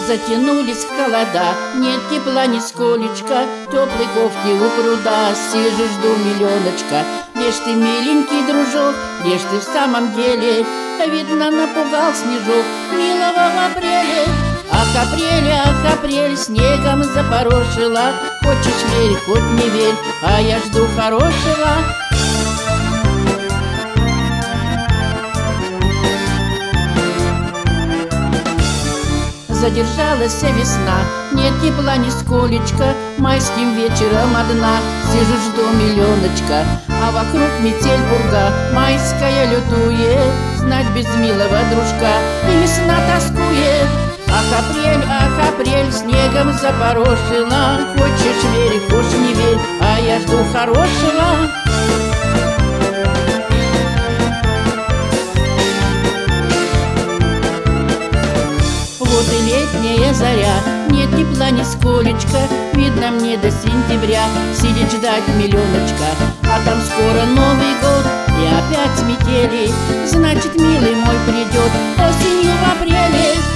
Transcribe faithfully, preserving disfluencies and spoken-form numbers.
Затянулись холода, нет тепла нисколечко, теплой кофте у пруда, сижу, жду миллионочка. Где ж ты, миленький дружок, где ж ты в самом деле? Видно, напугал снежок милого в апреле. Ах, апрель, ах, апрель, снегом запорошила. Хочешь верь, хоть не верь, а я жду хорошего. Задержалась весна, нет тепла нисколечко, майским вечером одна сижу, жду миллионочка. А вокруг метель пурга, майская лютует, знать без милого дружка и весна тоскует. Ах, апрель, ах, апрель, снегом запорошила. Хочешь верь, хочешь не верь, а я жду хорошего. Вот и летняя заря, нет тепла нисколечко, видно мне до сентября сидеть ждать миллионочка. А там скоро Новый год и опять метели, значит, милый мой придет осенью в апреле.